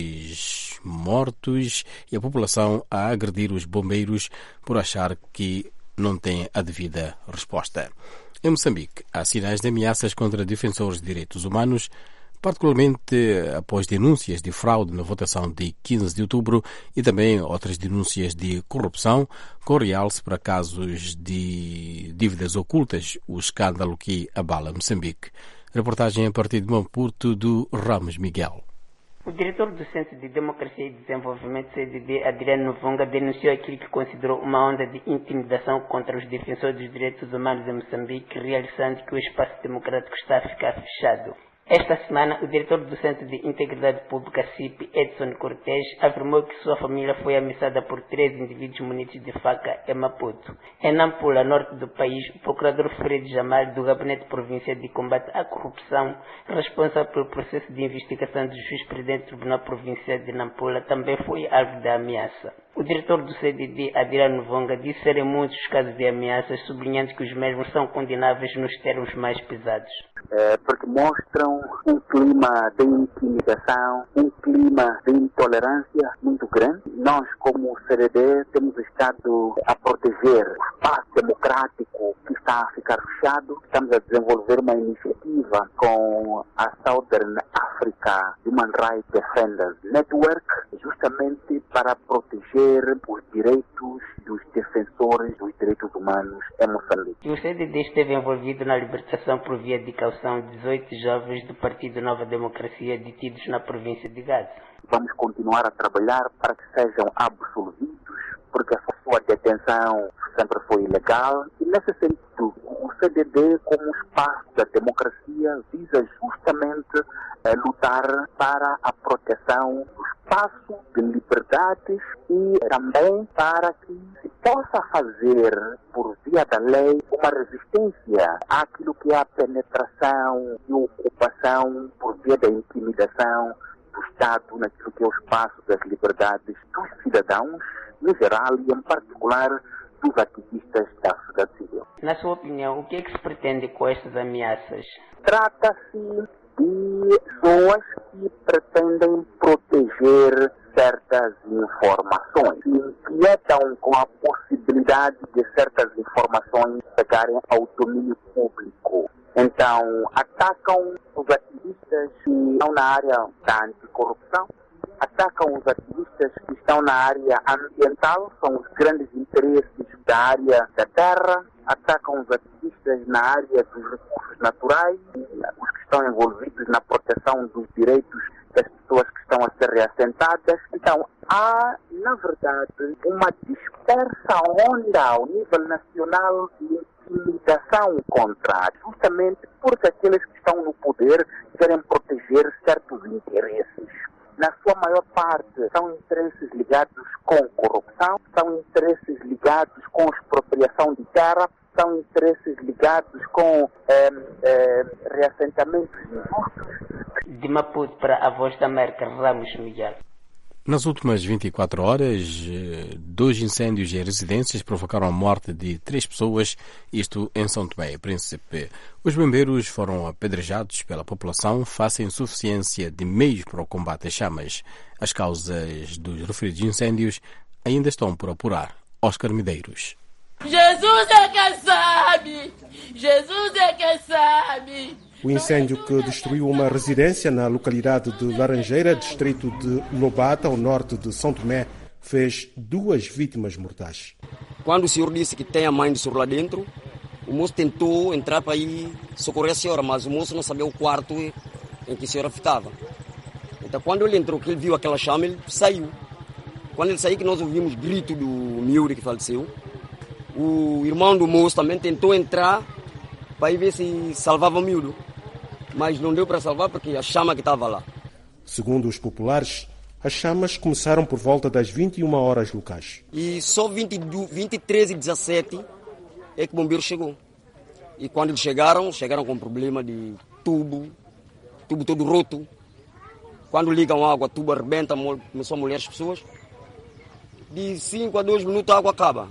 três mortos e a população a agredir os bombeiros por achar que não tem a devida resposta. Em Moçambique, há sinais de ameaças contra defensores de direitos humanos, particularmente após denúncias de fraude na votação de quinze de outubro e também outras denúncias de corrupção, com realce para casos de dívidas ocultas, o escândalo que abala Moçambique. Reportagem a partir de Maputo, do Ramos Miguel. O diretor do Centro de Democracia e Desenvolvimento, C D D, Adriano Novonga, denunciou aquilo que considerou uma onda de intimidação contra os defensores dos direitos humanos em Moçambique, realçando que o espaço democrático está a ficar fechado. Esta semana, o diretor do Centro de Integridade Pública, C I P, Edson Cortés, afirmou que sua família foi ameaçada por três indivíduos munidos de faca em Maputo. Em Nampula, norte do país, o procurador Fred Jamal, do Gabinete Provincial de Combate à Corrupção, responsável pelo processo de investigação do juiz-presidente do Tribunal Provincial de Nampula, também foi alvo da ameaça. O diretor do C D D, Adriano Novonga, disse serem muitos os casos de ameaças, sublinhando que os mesmos são condenáveis nos termos mais pesados. É, porque mostram um clima de intimidação, um clima de intolerância muito grande. Nós, como C D D, temos estado a proteger o espaço democrático que está a ficar fechado. Estamos a desenvolver uma iniciativa com a Southern Africa Human Rights Defenders Network, justamente para proteger os direitos dos defensores dos direitos humanos em Moçambique. O C D D esteve envolvido na libertação por via de caução de dezoito jovens do Partido Nova Democracia detidos na província de Gaza. Vamos continuar a trabalhar para que sejam absolvidos, porque a sua detenção sempre foi ilegal, e nesse sentido o C D D, como espaço da democracia, visa justamente eh, lutar para a proteção do espaço de liberdades e também para que se possa fazer, por via da lei, uma resistência àquilo que é a penetração e ocupação por via da intimidação do Estado naquilo que é o espaço das liberdades dos cidadãos, em geral, e em particular dos ativistas da sociedade civil. Na sua opinião, o que é que se pretende com estas ameaças? Trata-se de pessoas que pretendem proteger certas informações e inquietam com a possibilidade de certas informações chegarem ao domínio público. Então, atacam os ativistas que estão na área da anticorrupção, atacam os ativistas que estão na área ambiental, são os grandes interesses da área da terra, atacam os ativistas na área dos recursos naturais, os que estão envolvidos na proteção dos direitos das pessoas que estão a ser reassentadas. Então, há, na verdade, uma dispersa onda ao nível nacional de intimidação contra, justamente porque aqueles que estão no poder querem proteger certos interesses. Na sua maior parte, são interesses ligados com corrupção, são interesses ligados com expropriação de terra, são interesses ligados com eh, eh, reassentamentos injustos. De Maputo para a Voz da América, Ramos Miguel. Nas últimas vinte e quatro horas, dois incêndios em residências provocaram a morte de três pessoas, isto em São Tomé e Príncipe. Os bombeiros foram apedrejados pela população face à insuficiência de meios para o combate às chamas. As causas dos referidos incêndios ainda estão por apurar. Oscar Medeiros. Jesus é que sabe! Jesus é que sabe! O incêndio que destruiu uma residência na localidade de Laranjeira, distrito de Lobata, ao norte de São Tomé, fez duas vítimas mortais. Quando o senhor disse que tem a mãe do senhor lá dentro, o moço tentou entrar para ir socorrer a senhora, mas o moço não sabia o quarto em que a senhora ficava. Então, quando ele entrou, que ele viu aquela chama, ele saiu. Quando ele saiu, que nós ouvimos grito do miúdo que faleceu, o irmão do moço também tentou entrar para ir ver se salvava o miúdo. Mas não deu para salvar porque a chama que estava lá. Segundo os populares, as chamas começaram por volta das vinte e uma horas locais. E só vinte, vinte e três e dezassete é que o bombeiro chegou. E quando eles chegaram, chegaram com problema de tubo, tubo todo roto. Quando ligam a água, o tubo arrebenta, começou a molhar as pessoas. De cinco a dois minutos a água acaba.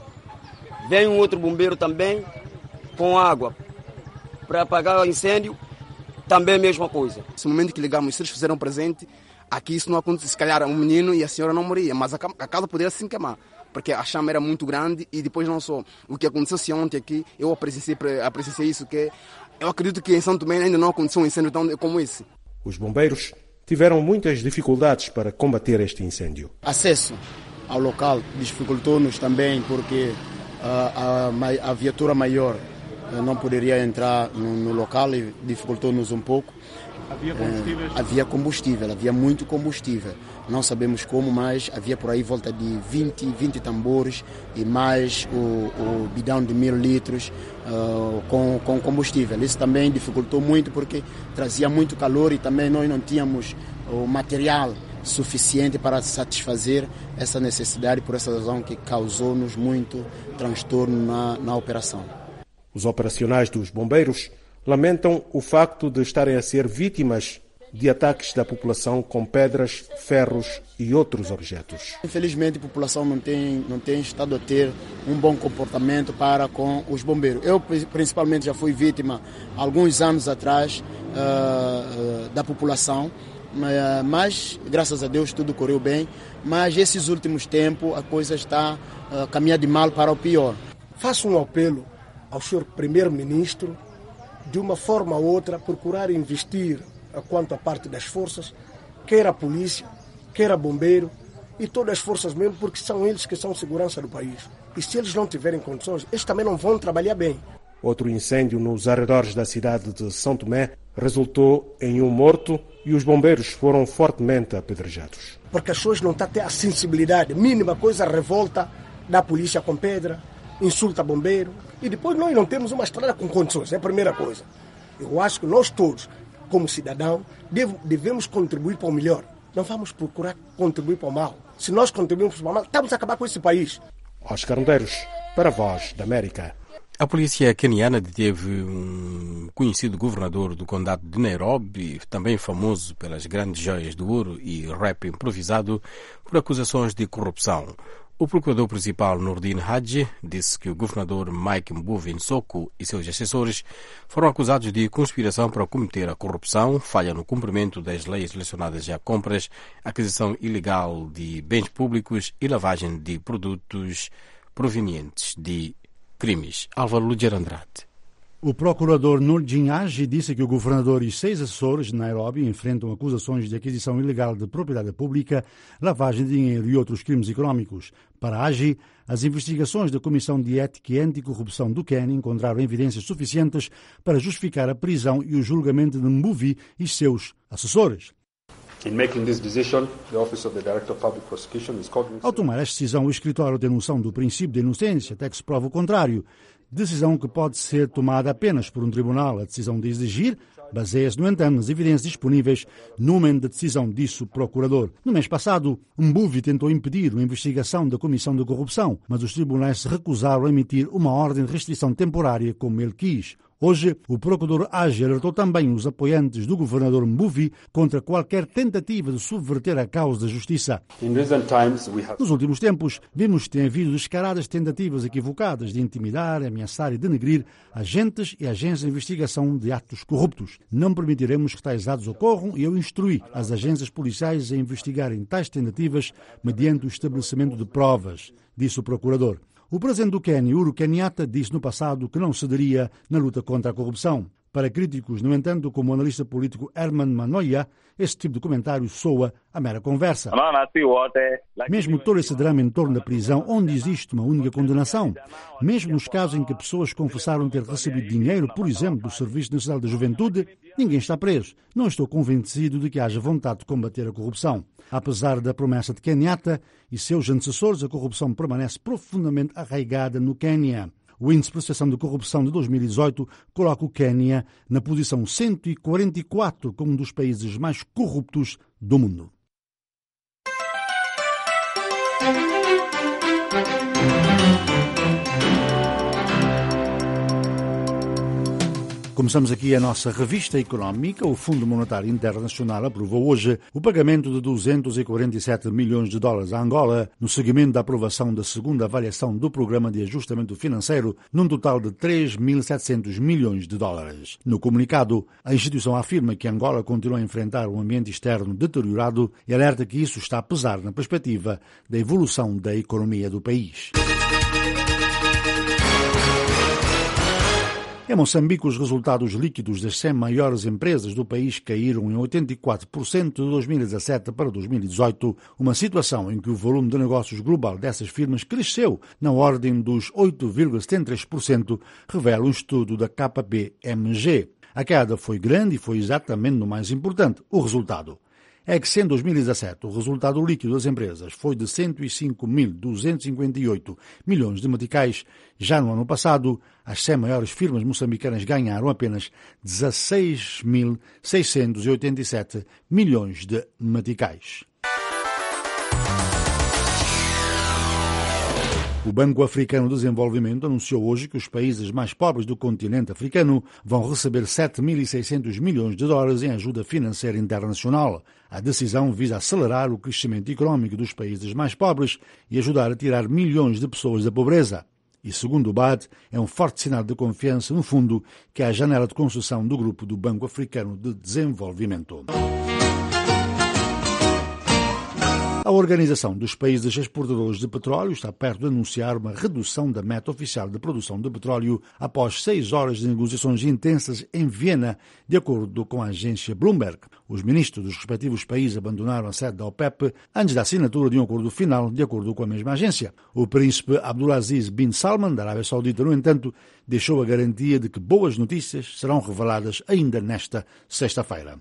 Vem um outro bombeiro também com água para apagar o incêndio. Também a mesma coisa. Nesse momento que ligamos, se eles fizeram presente, aqui isso não acontece. Se calhar um menino e a senhora não moria, mas a casa poderia se queimar, porque a chama era muito grande e depois não só. O que aconteceu ontem aqui, eu apreciei, apreciei isso, que eu acredito que em São Tomé ainda não aconteceu um incêndio tão como esse. Os bombeiros tiveram muitas dificuldades para combater este incêndio. Acesso ao local dificultou-nos também porque a, a, a viatura maior não poderia entrar no, no local e dificultou-nos um pouco. Havia combustível? É, havia combustível, havia muito combustível. Não sabemos como, mas havia por aí volta de vinte, vinte tambores e mais o, o bidão de mil litros uh, com, com combustível. Isso também dificultou muito porque trazia muito calor e também nós não tínhamos o material suficiente para satisfazer essa necessidade, por essa razão que causou-nos muito transtorno na, na operação. Os operacionais dos bombeiros lamentam o facto de estarem a ser vítimas de ataques da população com pedras, ferros e outros objetos. Infelizmente, a população não tem, não tem estado a ter um bom comportamento para com os bombeiros. Eu, principalmente, já fui vítima alguns anos atrás uh, uh, da população, uh, mas, graças a Deus, tudo correu bem. Mas, esses últimos tempos, a coisa está uh, caminhando de mal para o pior. Faço um apelo ao senhor primeiro-ministro, de uma forma ou outra, procurar investir quanto à parte das forças, quer a polícia, quer a bombeiro, e todas as forças mesmo, porque são eles que são segurança do país. E se eles não tiverem condições, eles também não vão trabalhar bem. Outro incêndio nos arredores da cidade de São Tomé resultou em um morto e os bombeiros foram fortemente apedrejados. Porque as pessoas não estão a ter a sensibilidade, mínima coisa, revolta da polícia com pedra, insulta bombeiro, e depois nós não temos uma estrada com condições, é a primeira coisa. Eu acho que nós todos, como cidadão, devemos contribuir para o melhor. Não vamos procurar contribuir para o mal. Se nós contribuirmos para o mal, estamos a acabar com esse país. Oscar Medeiros, para a Voz da América. A polícia queniana deteve um conhecido governador do condado de Nairobi, também famoso pelas grandes joias do ouro e rap improvisado, por acusações de corrupção. O procurador principal Nordin Hadji disse que o governador Mike Mbuvi Nsoko e seus assessores foram acusados de conspiração para cometer a corrupção, falha no cumprimento das leis relacionadas a compras, aquisição ilegal de bens públicos e lavagem de produtos provenientes de crimes. Álvaro Luger Andrade. O procurador Nordin Hadji disse que o governador e seis assessores de Nairobi enfrentam acusações de aquisição ilegal de propriedade pública, lavagem de dinheiro e outros crimes económicos. Para Hadji, as investigações da Comissão de Ética e Anticorrupção do Quênia encontraram evidências suficientes para justificar a prisão e o julgamento de Mbuvi e seus assessores. Ao tomar esta decisão, o escritório tem noção do princípio de inocência, até que se prove o contrário. Decisão que pode ser tomada apenas por um tribunal. A decisão de exigir baseia-se, no entanto, nas evidências disponíveis no momento da decisão, disse o procurador. No mês passado, Mbuvi tentou impedir uma investigação da Comissão de Corrupção, mas os tribunais se recusaram a emitir uma ordem de restrição temporária como ele quis. Hoje, o procurador Hadji alertou também os apoiantes do governador Mbuvi contra qualquer tentativa de subverter a causa da justiça. Nos últimos tempos, vimos que tem havido descaradas tentativas equivocadas de intimidar, ameaçar e denegrir agentes e agências de investigação de atos corruptos. Não permitiremos que tais atos ocorram e eu instruí as agências policiais a investigarem tais tentativas mediante o estabelecimento de provas, disse o procurador. O presidente do Quênia, Uhuru Kenyatta, disse no passado que não cederia na luta contra a corrupção. Para críticos, no entanto, como o analista político Herman Manoia, esse tipo de comentário soa a mera conversa. Mesmo todo esse drama em torno da prisão, onde existe uma única condenação, mesmo nos casos em que pessoas confessaram ter recebido dinheiro, por exemplo, do Serviço Nacional da Juventude, ninguém está preso. Não estou convencido de que haja vontade de combater a corrupção. Apesar da promessa de Kenyatta e seus antecessores, a corrupção permanece profundamente arraigada no Quênia. O Índice de Percepção de Corrupção de dois mil e dezoito coloca o Quênia na posição cento e quarenta e quatro como um dos países mais corruptos do mundo. Começamos aqui a nossa revista económica. O Fundo Monetário Internacional aprovou hoje o pagamento de duzentos e quarenta e sete milhões de dólares a Angola no seguimento da aprovação da segunda avaliação do Programa de Ajustamento Financeiro, num total de três mil e setecentos milhões de dólares. No comunicado, a instituição afirma que Angola continua a enfrentar um ambiente externo deteriorado e alerta que isso está a pesar na perspectiva da evolução da economia do país. Em Moçambique, os resultados líquidos das cem maiores empresas do país caíram em oitenta e quatro por cento de dois mil e dezassete para dois mil e dezoito, uma situação em que o volume de negócios global dessas firmas cresceu na ordem dos oito vírgula setenta e três por cento, revela um estudo da K P M G. A queda foi grande e foi exatamente no mais importante, o resultado. É que se em dois mil e dezassete o resultado líquido das empresas foi de cento e cinco mil duzentos e cinquenta e oito milhões de meticais, já no ano passado as cem maiores firmas moçambicanas ganharam apenas dezasseis mil seiscentos e oitenta e sete milhões de meticais. O Banco Africano de Desenvolvimento anunciou hoje que os países mais pobres do continente africano vão receber sete mil e seiscentos milhões de dólares em ajuda financeira internacional. A decisão visa acelerar o crescimento econômico dos países mais pobres e ajudar a tirar milhões de pessoas da pobreza. E, segundo o B A D, é um forte sinal de confiança no fundo que é a janela de construção do grupo do Banco Africano de Desenvolvimento. A Organização dos Países Exportadores de Petróleo está perto de anunciar uma redução da meta oficial de produção de petróleo após seis horas de negociações intensas em Viena, de acordo com a agência Bloomberg. Os ministros dos respectivos países abandonaram a sede da OPEP antes da assinatura de um acordo final, de acordo com a mesma agência. O príncipe Abdulaziz bin Salman, da Arábia Saudita, no entanto, deixou a garantia de que boas notícias serão reveladas ainda nesta sexta-feira.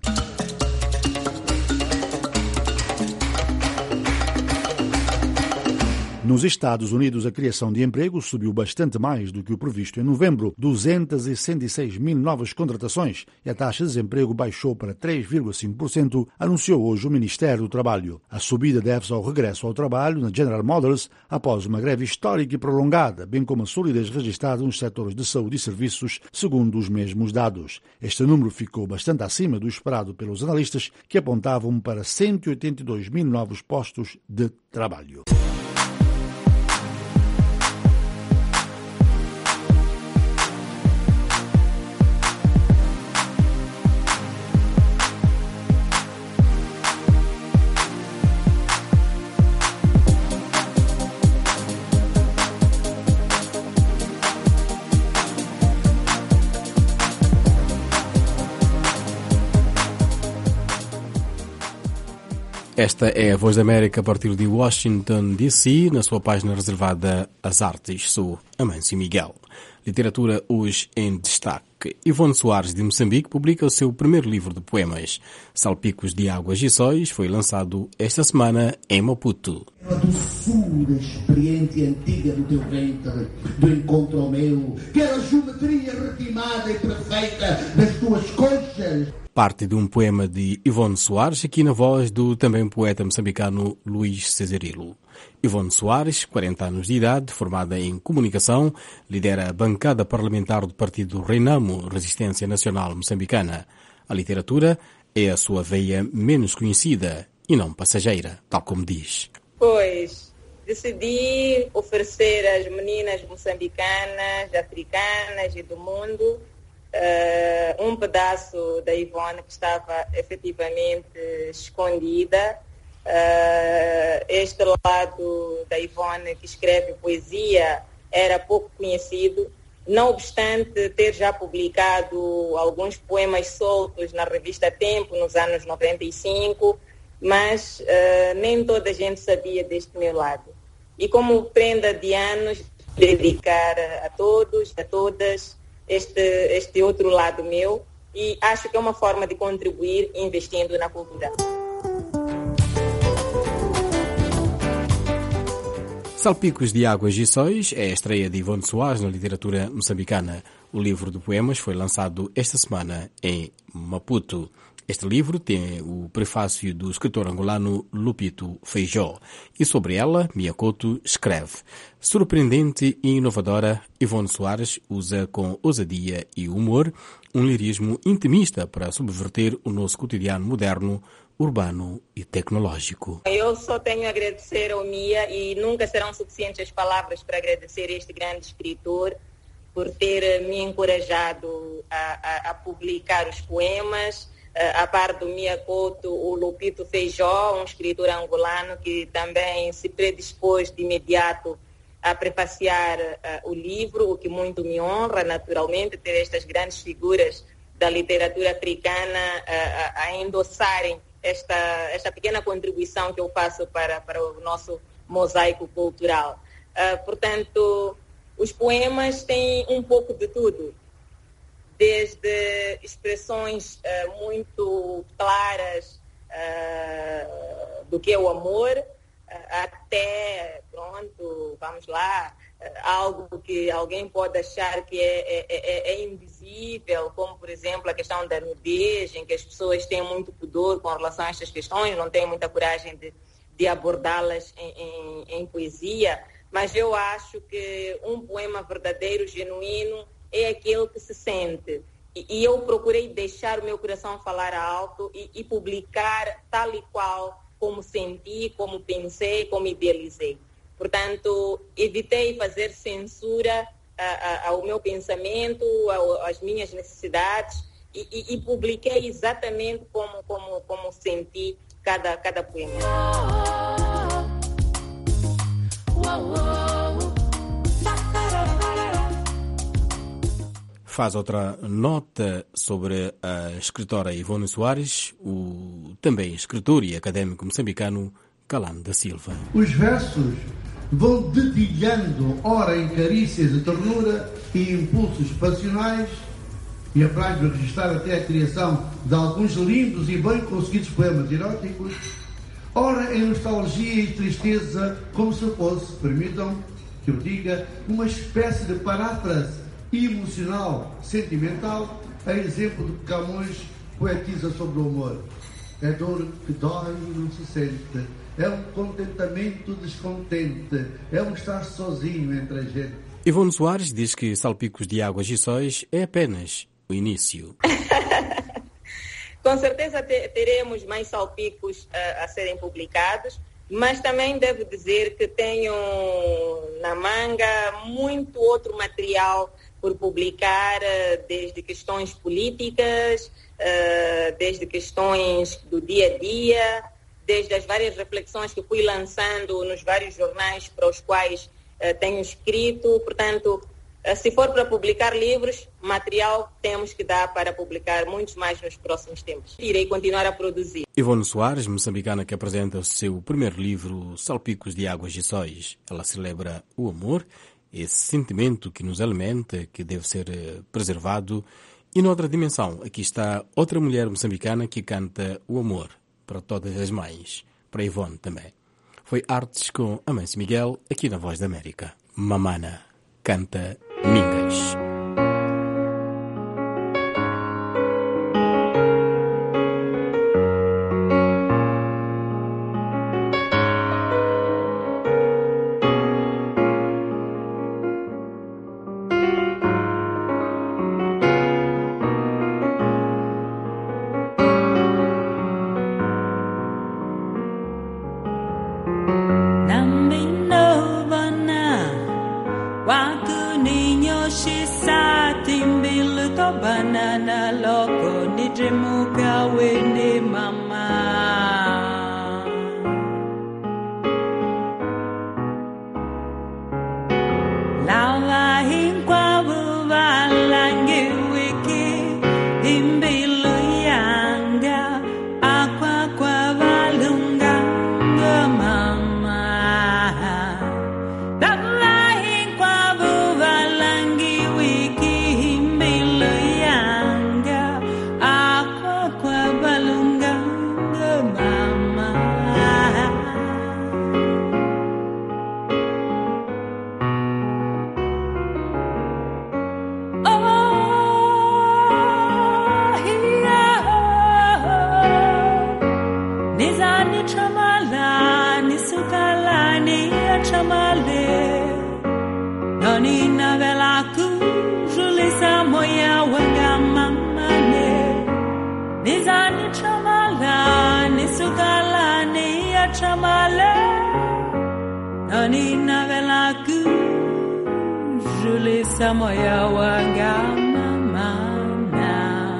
Nos Estados Unidos, a criação de emprego subiu bastante mais do que o previsto em novembro, duzentas e sessenta e seis mil novas contratações, e a taxa de desemprego baixou para três vírgula cinco por cento, anunciou hoje o Ministério do Trabalho. A subida deve-se ao regresso ao trabalho na General Motors após uma greve histórica e prolongada, bem como a solidez registrada nos setores de saúde e serviços, segundo os mesmos dados. Este número ficou bastante acima do esperado pelos analistas, que apontavam para cento e oitenta e dois mil novos postos de trabalho. Esta é a Voz da América a partir de Washington, D C, na sua página reservada às artes. Sou Amâncio Miguel. Literatura hoje em destaque. Ivone Soares, de Moçambique, publica o seu primeiro livro de poemas. Salpicos de Águas e Sóis foi lançado esta semana em Maputo. A doçura experiente e antiga do teu ventre, do encontro ao meu, que era a geometria retimada e perfeita das tuas coxas. Parte de um poema de Ivone Soares, aqui na voz do também poeta moçambicano Luís Cesarilo. Ivone Soares, quarenta anos de idade, formada em comunicação, lidera a bancada parlamentar do partido Renamo, Resistência Nacional Moçambicana. A literatura é a sua veia menos conhecida e não passageira, tal como diz. Pois, decidi oferecer às meninas moçambicanas, africanas e do mundo Uh, um pedaço da Ivone que estava efetivamente escondida. Uh, este lado da Ivone que escreve poesia era pouco conhecido, não obstante ter já publicado alguns poemas soltos na revista Tempo nos anos noventa e cinco, mas uh, nem toda a gente sabia deste meu lado. E como prenda de anos, dedicar a todos, a todas, Este, este outro lado meu, e acho que é uma forma de contribuir investindo na cultura. Salpicos de Águas e Sóis é a estreia de Ivone Soares na literatura moçambicana. O livro de poemas foi lançado esta semana em Maputo. Este livro tem o prefácio do escritor angolano Lupito Feijó e sobre ela, Mia Couto escreve: surpreendente e inovadora, Ivone Soares usa com ousadia e humor um lirismo intimista para subverter o nosso cotidiano moderno, urbano e tecnológico. Eu só tenho a agradecer ao Mia e nunca serão suficientes as palavras para agradecer este grande escritor por ter me encorajado a, a, a publicar os poemas. Uh, a par do Mia Couto, o Lupito Feijó, um escritor angolano que também se predispôs de imediato a prefaciar uh, o livro, o que muito me honra, naturalmente, ter estas grandes figuras da literatura africana uh, a, a endossarem esta, esta pequena contribuição que eu faço para, para o nosso mosaico cultural. Uh, portanto, os poemas têm um pouco de tudo. Desde expressões uh, muito claras uh, do que é o amor, uh, até, pronto, vamos lá, uh, algo que alguém pode achar que é, é, é invisível, como, por exemplo, a questão da nudez, em que as pessoas têm muito pudor com relação a estas questões, não têm muita coragem de, de abordá-las em, em, em poesia, mas eu acho que um poema verdadeiro, genuíno, é aquele que se sente. E, e eu procurei deixar o meu coração falar alto e, e publicar tal e qual como senti, como pensei, como idealizei. Portanto, evitei fazer censura a, a, ao meu pensamento, a, às minhas necessidades e, e, e publiquei exatamente como, como, como senti cada, cada poema. Faz outra nota sobre a escritora Ivone Soares, o também escritor e académico moçambicano Calano da Silva. Os versos vão dedilhando, ora em carícias de ternura e impulsos passionais, e apraz-me registrar até a criação de alguns lindos e bem conseguidos poemas eróticos, ora em nostalgia e tristeza, como se fosse, permitam que eu diga, uma espécie de paráfrase emocional, sentimental, a exemplo do que Camões poetiza sobre o amor. É dor que dói e não se sente, é um contentamento descontente, é um estar sozinho entre a gente. Ivone Soares diz que Salpicos de Águas e Sóis é apenas o início. Com certeza teremos mais salpicos a, a serem publicados, mas também devo dizer que tenho na manga muito outro material por publicar, desde questões políticas, desde questões do dia a dia, desde as várias reflexões que fui lançando nos vários jornais para os quais tenho escrito. Portanto, Se for para publicar livros, material temos que dar para publicar muitos mais nos próximos tempos. Irei continuar a produzir. Ivone Soares, moçambicana que apresenta o seu primeiro livro, Salpicos de Águas e Sóis. Ela celebra o amor, esse sentimento que nos alimenta, que deve ser preservado. E noutra dimensão, aqui está outra mulher moçambicana que canta o amor para todas as mães, para Ivone também. Foi Artes com Amâncio Miguel, aqui na Voz da América. Mamana canta Mingas. Banana loco ni jemuka wene mama Lava hinkwa buva langi wiki Imbilu yanga Aqua kwa valunga mama Lava hinkwa buva langi wiki Nonina velaku julisa moya wanga mamane Nizani chamala nisukala ni ya chamale Nonina velaku julisa moya wanga mamana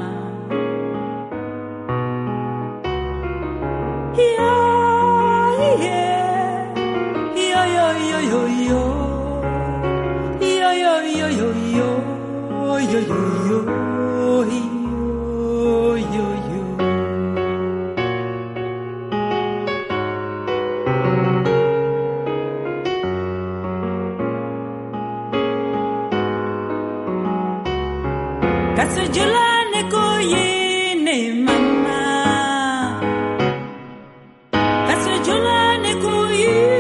Yeah, yeah Yo yo yo yo yo Yo yo yo yo yo yo yo yo yo yo yo Kasujulane kuyine mama Kasujulane kuyine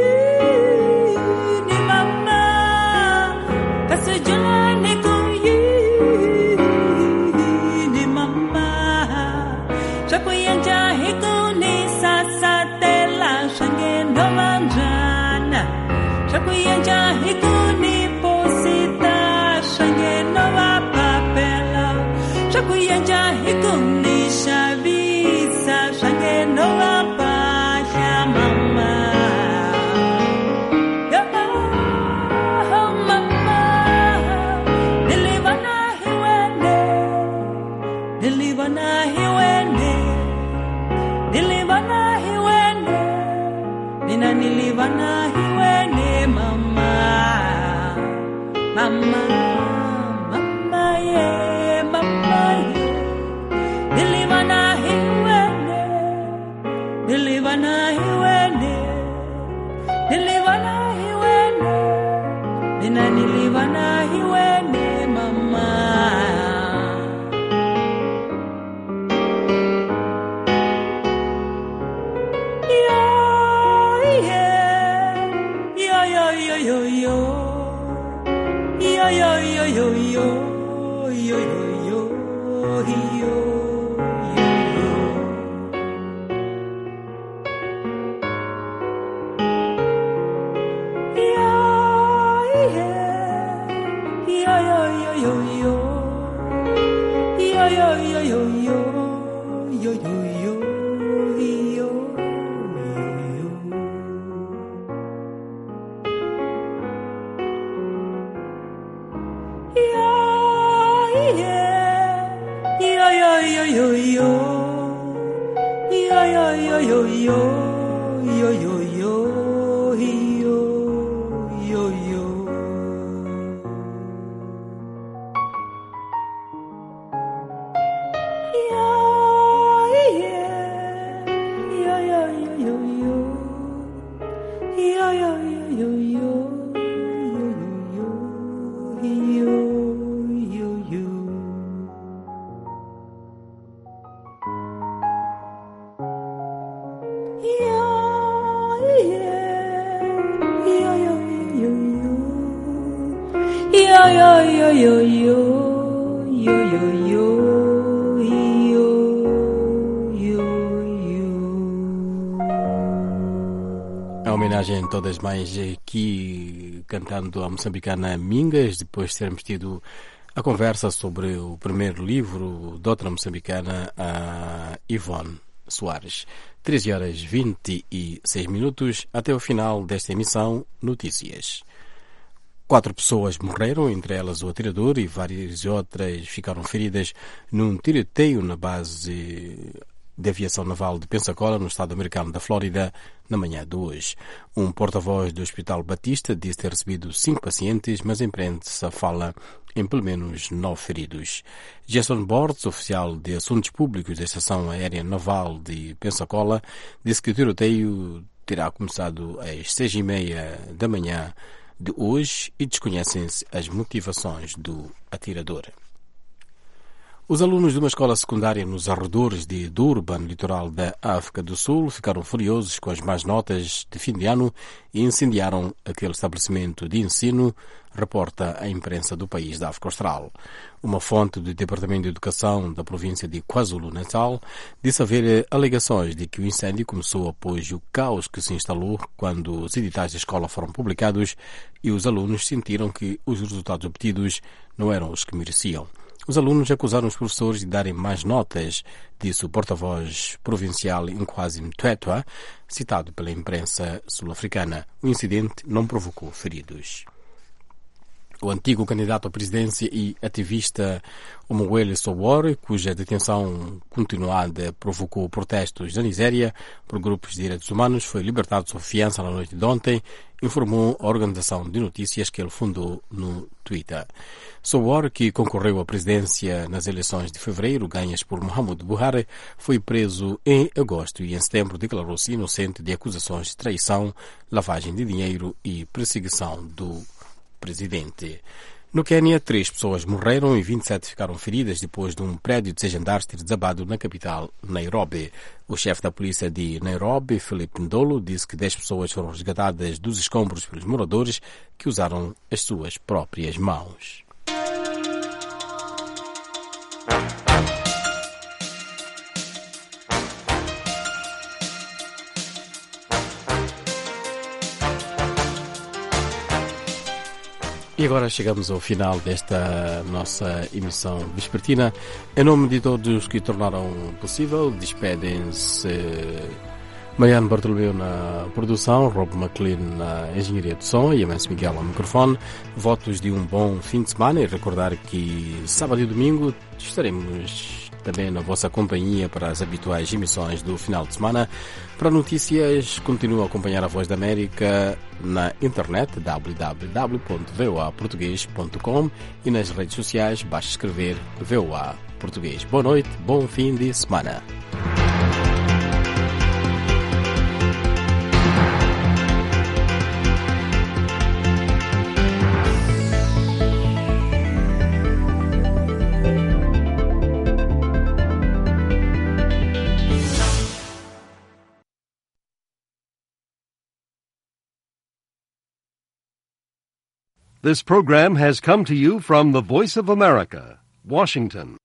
Mama, mama, yeah, mama, yeah. Nilivana hiwene, nilivana hiwene, nilivana hiwene, nina nilivana hiwene, mama. Yeah, yeah, yo, yo, yo, yo, yo. Yo yo yo yo yo yo yo yo yo A homenagem a todas mais aqui cantando a moçambicana Mingas, depois de termos tido a conversa sobre o primeiro livro de outra moçambicana, a Ivone Soares. treze horas e vinte e seis minutos, até o final desta emissão, notícias. Quatro pessoas morreram, entre elas o atirador, e várias outras ficaram feridas num tiroteio na base de aviação naval de Pensacola, no estado americano da Flórida, na manhã de hoje. Um porta-voz do Hospital Batista disse ter recebido cinco pacientes, mas a imprensa fala em pelo menos nove feridos. Jason Bortz, oficial de assuntos públicos da Estação Aérea Naval de Pensacola, disse que o tiroteio terá começado às seis e meia da manhã de hoje e desconhecem-se as motivações do atirador. Os alunos de uma escola secundária nos arredores de Durban, litoral da África do Sul, ficaram furiosos com as más notas de fim de ano e incendiaram aquele estabelecimento de ensino, reporta a imprensa do país da África Austral. Uma fonte do Departamento de Educação da província de KwaZulu-Natal disse haver alegações de que o incêndio começou após o caos que se instalou quando os editais da escola foram publicados e os alunos sentiram que os resultados obtidos não eram os que mereciam. Os alunos acusaram os professores de darem mais notas, disse o porta-voz provincial Nkwasi Mthethwa, citado pela imprensa sul-africana. O incidente não provocou feridos. O antigo candidato à presidência e ativista Omoguele Sowore, cuja detenção continuada provocou protestos na Nigéria por grupos de direitos humanos, foi libertado sob fiança na noite de ontem, informou a organização de notícias que ele fundou no Twitter. Sowore, que concorreu à presidência nas eleições de fevereiro, ganhas por Muhammadu Buhari, foi preso em agosto e em setembro declarou-se inocente de acusações de traição, lavagem de dinheiro e perseguição do presidente. No Quênia, três pessoas morreram e vinte e sete ficaram feridas depois de um prédio de seis andares ter desabado na capital, Nairobi. O chefe da polícia de Nairobi, Philip Ndolo, disse que dez pessoas foram resgatadas dos escombros pelos moradores que usaram as suas próprias mãos. E agora chegamos ao final desta nossa emissão vespertina. Em nome de todos que tornaram possível, despedem-se Mariano Bartolomeu na produção, Rob McLean na engenharia de som e Amancio Miguel ao microfone. Votos de um bom fim de semana e recordar que sábado e domingo estaremos também na vossa companhia para as habituais emissões do final de semana. Para notícias, continua a acompanhar a Voz da América na internet w w w ponto v o a português ponto com e nas redes sociais basta escrever V O A Português. Boa noite, bom fim de semana. This program has come to you from the Voice of America, Washington.